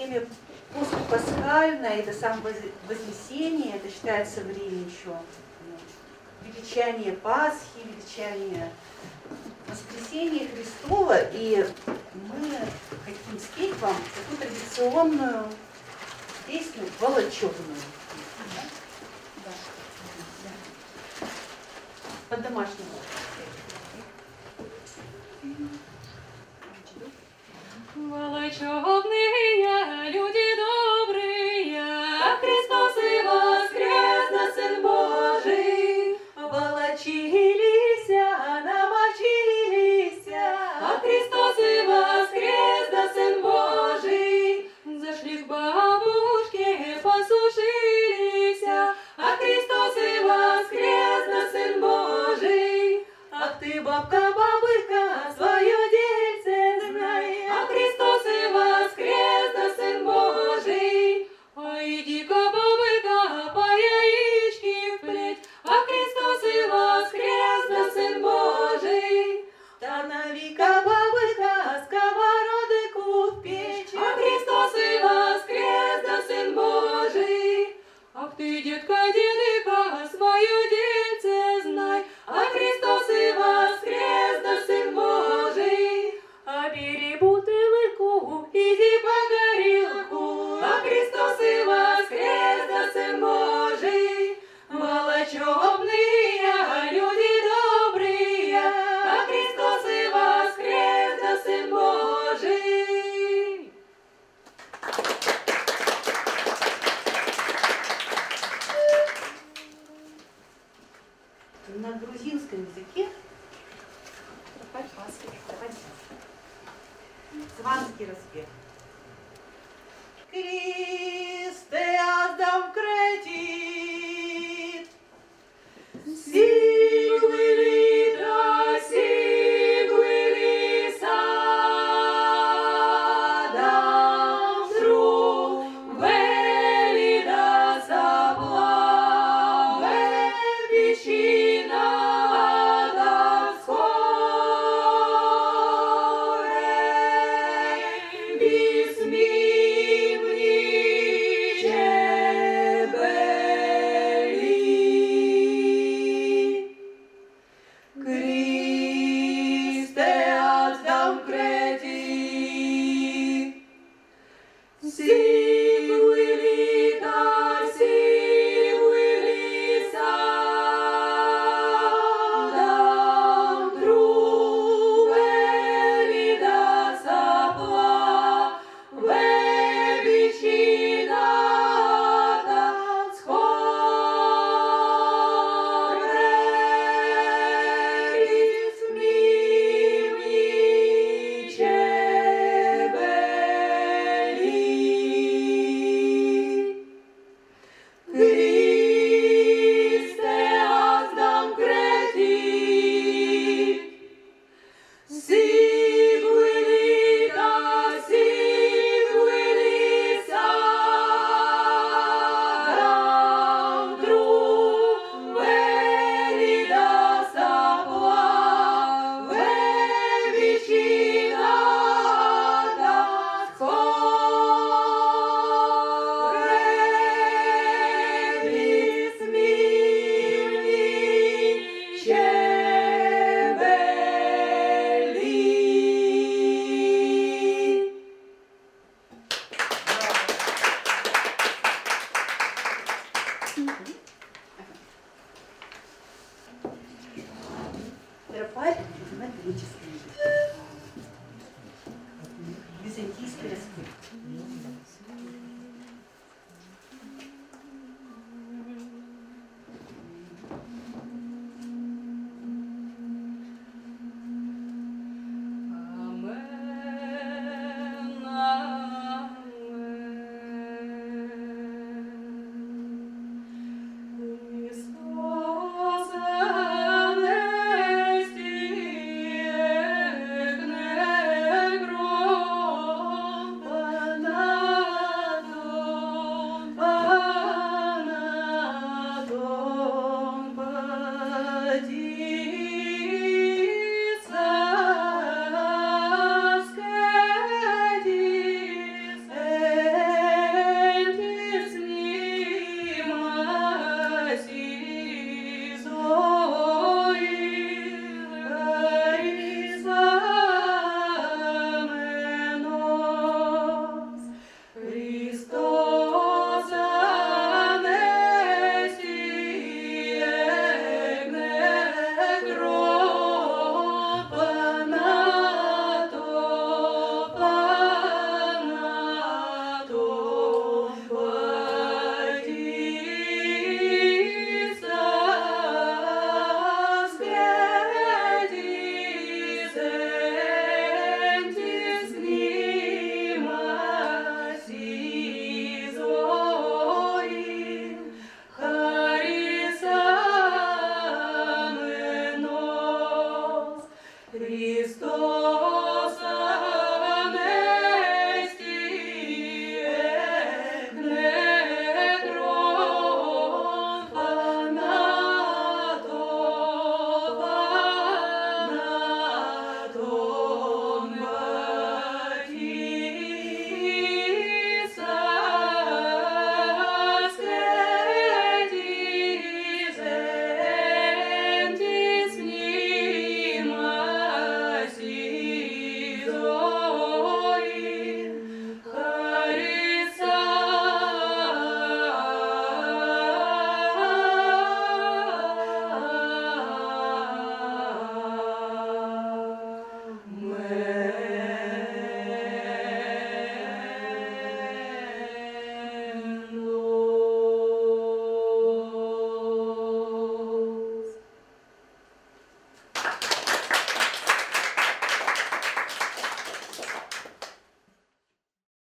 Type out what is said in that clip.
время послепасхальное, это сам Вознесение, это считается время еще величания Пасхи, величания Воскресения Христова, и мы хотим спеть вам такую традиционную песню волочебную. По-домашнему. Волочебные люди добрые, Христос и воскрес, да Сын Божий. Волочились, намочились, Христос и воскрес, да Сын Божий. Зашли к бабушке, посушились, Христос и воскрес, да Сын Божий. Ах ты, бабка-бабыка, свое дельце знай, Христос и воскрес, да Сын Божий. Иди-ка, бабыка, по яички вплеть, Христос и воскрес, да Сын Божий. Станови-ка, бабыка, сковородку в печь, Христос и воскрес, да Сын Божий. Ах ты, детка, дедыка, свое дельце знай, Христос и воскрес, да Сын Божий. А бери бутылку, иди по горелку, Христос и воскрес, да Сын Божий. Волочебные люди добрые, Христос и воскрес, да Сын Божий. На грузинском языке сванский распев. Christe azdam cretit, Сигвилита, сигвилиса, дам друг, велида заплаве, вещина, дам скоре, Christe azdam cretit, siguilita, siguilisa, dam druг, velida sapla, vevicina, dam skore, Christe azdam cretit, siguilita, siguilisa, dam druг, velida sapla, vevicina, dam skore, Тропарь на греческом языке. Византийский распев.